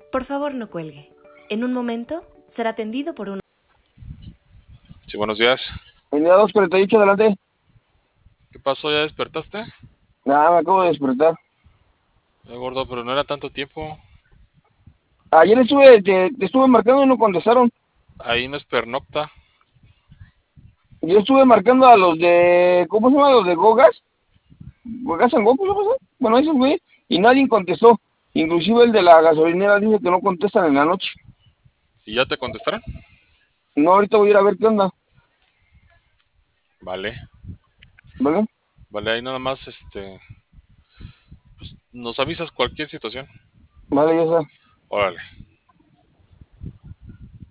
Por favor, no cuelgue. En un momento será atendido por un... Sí, buenos días. Venía 248 adelante. ¿Qué pasó? ¿Ya despertaste? Nada, me acabo de despertar. Gordo, pero no era tanto tiempo. Ayer te estuve marcando y no contestaron. Ahí no es pernocta. Yo estuve marcando a los de, ¿cómo se llama? Los de Gogas. Gogas and Go, ¿cómo se llama? Bueno, esos güey. Y nadie contestó. Inclusive el de la gasolinera dice que no contestan en la noche. ¿Y ya te contestaron? No, ahorita voy a ir a ver qué onda. Vale. ¿Vale? Vale, ahí nada más, pues nos avisas cualquier situación. Vale, ya está. Órale.